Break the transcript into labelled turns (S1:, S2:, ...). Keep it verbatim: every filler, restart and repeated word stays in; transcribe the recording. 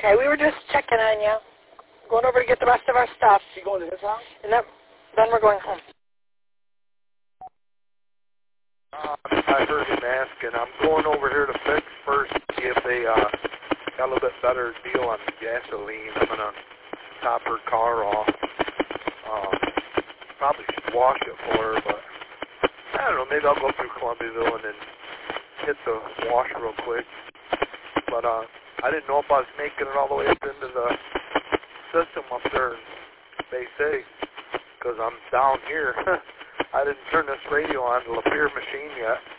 S1: Okay, we were just checking on you. Going over to get the rest of our stuff.
S2: You going to his house?
S1: And then, then we're going home.
S3: Uh, I heard him asking. I'm going over here to fix first to see if they uh, got a little bit better deal on gasoline. I'm going to top her car off. Um, probably should wash it for her, but I don't know. Maybe I'll go through Columbiaville and then hit the wash real quick. But uh, I didn't know if I was making it all the way up into the system up there in Bay City because I'm down here. I didn't turn this radio on the Lapeer machine yet.